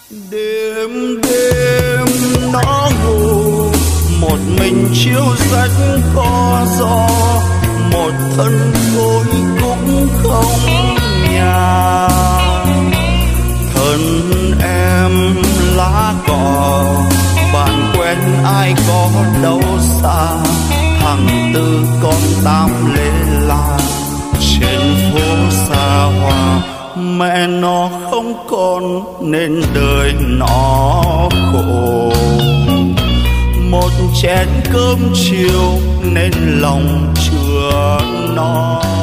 Đêm đêm nó ngủ một mình chiếu rách có gió, một thân khối cũng không nhà. Thân em lá cỏ, bạn quen ai có đâu xa. Thằng Tư con Tám lê la trên phố xa hoa. Mẹ nó không còn nên đời nó khổ. Một chén cơm chiều nên lòng chưa no.